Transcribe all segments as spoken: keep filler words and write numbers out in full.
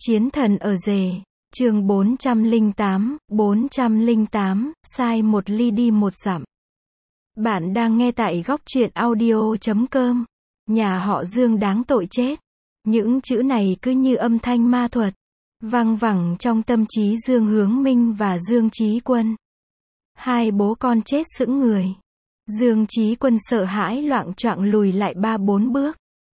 Chiến thần ở rể, chương bốn trăm lẻ tám, bốn trăm lẻ tám, sai một ly đi một dặm. Bạn đang nghe tại góc truyện audio chấm com. Nhà họ Dương đáng tội chết. Những chữ này cứ như âm thanh ma thuật, văng vẳng trong tâm trí Dương Hướng Minh và Dương Chí Quân. Hai bố con chết sững người. Dương Chí Quân sợ hãi loạng choạng lùi lại ba bốn bước.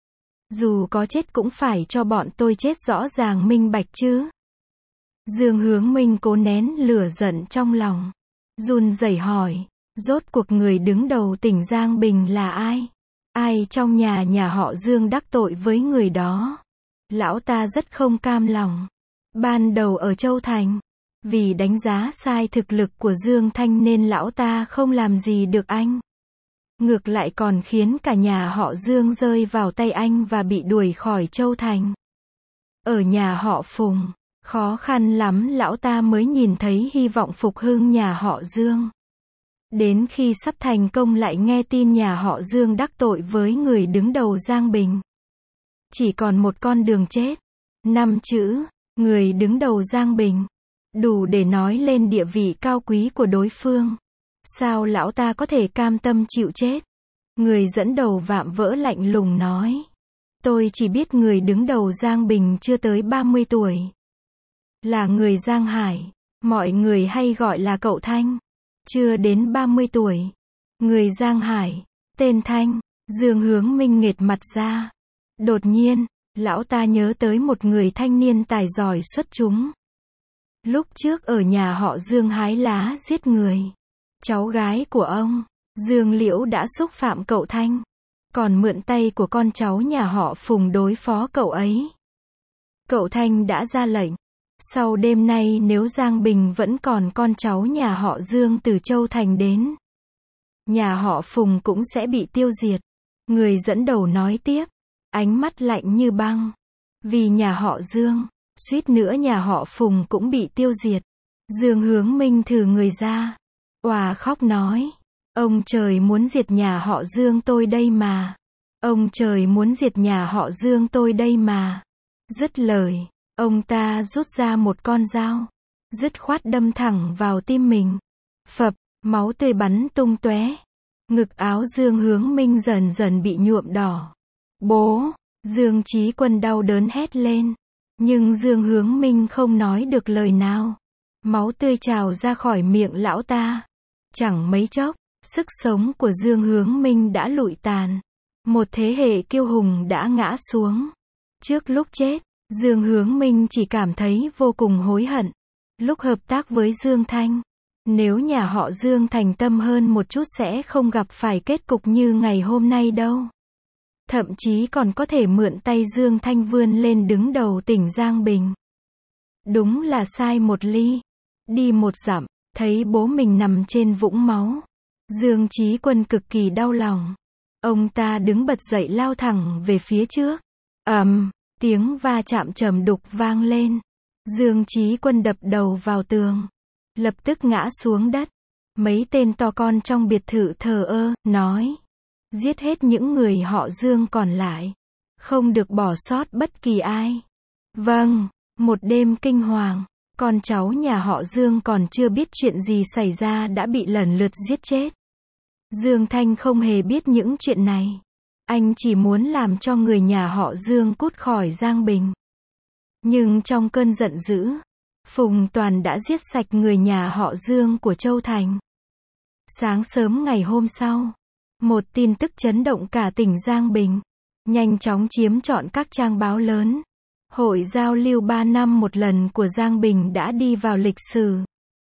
Dù có chết cũng phải cho bọn tôi chết rõ ràng minh bạch chứ. Dương Hướng Minh cố nén lửa giận trong lòng, run rẩy hỏi, rốt cuộc người đứng đầu tỉnh Giang Bình là ai? Ai trong nhà nhà họ Dương đắc tội với người đó? Lão ta rất không cam lòng. Ban đầu ở Châu Thành, vì đánh giá sai thực lực của Dương Thanh nên lão ta không làm gì được anh. Ngược lại còn khiến cả nhà họ Dương rơi vào tay anh và bị đuổi khỏi Châu Thành. Ở nhà họ Phùng, khó khăn lắm lão ta mới nhìn thấy hy vọng phục hưng nhà họ Dương. Đến khi sắp thành công lại nghe tin nhà họ Dương đắc tội với người đứng đầu Giang Bình. Chỉ còn một con đường chết. Năm chữ, người đứng đầu Giang Bình, đủ để nói lên địa vị cao quý của đối phương. Sao lão ta có thể cam tâm chịu chết? Người dẫn đầu vạm vỡ lạnh lùng nói. Tôi chỉ biết người đứng đầu Giang Bình chưa tới ba mươi tuổi. Là người Giang Hải. Mọi người hay gọi là cậu Thanh. Chưa đến ba mươi tuổi. Người Giang Hải. Tên Thanh. Dương Hướng Minh nghệt mặt ra. Đột nhiên, lão ta nhớ tới một người thanh niên tài giỏi xuất chúng. Lúc trước ở nhà họ Dương hái lá giết người. Cháu gái của ông, Dương Liễu đã xúc phạm cậu Thanh, còn mượn tay của con cháu nhà họ Phùng đối phó cậu ấy. Cậu Thanh đã ra lệnh, sau đêm nay nếu Giang Bình vẫn còn con cháu nhà họ Dương từ Châu Thành đến, nhà họ Phùng cũng sẽ bị tiêu diệt. Người dẫn đầu nói tiếp, ánh mắt lạnh như băng. Vì nhà họ Dương, suýt nữa nhà họ Phùng cũng bị tiêu diệt. Dương Hướng Minh thử người ra, òa khóc nói, ông trời muốn diệt nhà họ Dương tôi đây mà. Ông trời muốn diệt nhà họ Dương tôi đây mà. Dứt lời, ông ta rút ra một con dao, dứt khoát đâm thẳng vào tim mình. Phập, máu tươi bắn tung tóe. Ngực áo Dương Hướng Minh dần dần bị nhuộm đỏ. Bố! Dương Chí Quân đau đớn hét lên. Nhưng Dương Hướng Minh không nói được lời nào. Máu tươi trào ra khỏi miệng lão ta. Chẳng mấy chốc, sức sống của Dương Hướng Minh đã lụi tàn. Một thế hệ kiêu hùng đã ngã xuống. Trước lúc chết, Dương Hướng Minh chỉ cảm thấy vô cùng hối hận. Lúc hợp tác với Dương Thanh, nếu nhà họ Dương thành tâm hơn một chút sẽ không gặp phải kết cục như ngày hôm nay đâu. Thậm chí còn có thể mượn tay Dương Thanh vươn lên đứng đầu tỉnh Giang Bình. Đúng là sai một ly, đi một dặm. Thấy bố mình nằm trên vũng máu, Dương Chí Quân cực kỳ đau lòng. Ông ta đứng bật dậy lao thẳng về phía trước. Ầm, um, tiếng va chạm trầm đục vang lên. Dương Chí Quân đập đầu vào tường, lập tức ngã xuống đất. Mấy tên to con trong biệt thự thờ ơ, nói, giết hết những người họ Dương còn lại, không được bỏ sót bất kỳ ai. Vâng, một đêm kinh hoàng. Con cháu nhà họ Dương còn chưa biết chuyện gì xảy ra đã bị lần lượt giết chết. Dương Thanh không hề biết những chuyện này. Anh chỉ muốn làm cho người nhà họ Dương cút khỏi Giang Bình. Nhưng trong cơn giận dữ, Phùng Toàn đã giết sạch người nhà họ Dương của Châu Thành. Sáng sớm ngày hôm sau, một tin tức chấn động cả tỉnh Giang Bình, nhanh chóng chiếm trọn các trang báo lớn. Hội giao lưu ba năm một lần của Giang Bình đã đi vào lịch sử.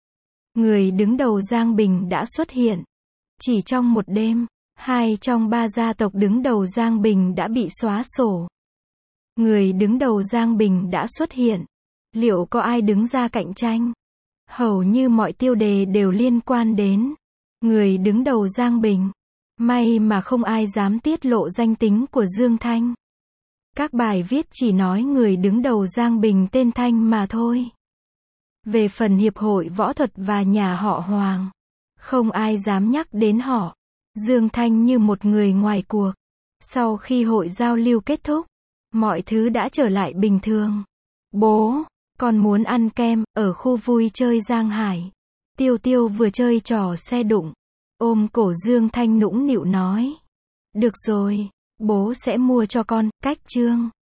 Người đứng đầu Giang Bình đã xuất hiện. Chỉ trong một đêm, hai trong ba gia tộc đứng đầu Giang Bình đã bị xóa sổ. Người đứng đầu Giang Bình đã xuất hiện. Liệu có ai đứng ra cạnh tranh? Hầu như mọi tiêu đề đều liên quan đến người đứng đầu Giang Bình. May mà không ai dám tiết lộ danh tính của Dương Thanh. Các bài viết chỉ nói người đứng đầu Giang Bình tên Thanh mà thôi. Về phần hiệp hội võ thuật và nhà họ Hoàng, không ai dám nhắc đến họ. Dương Thanh như một người ngoài cuộc. Sau khi hội giao lưu kết thúc, mọi thứ đã trở lại bình thường. Bố, con muốn ăn kem, ở khu vui chơi Giang Hải. Tiêu Tiêu vừa chơi trò xe đụng, ôm cổ Dương Thanh nũng nịu nói. Được rồi, bố sẽ mua cho con, cách chương.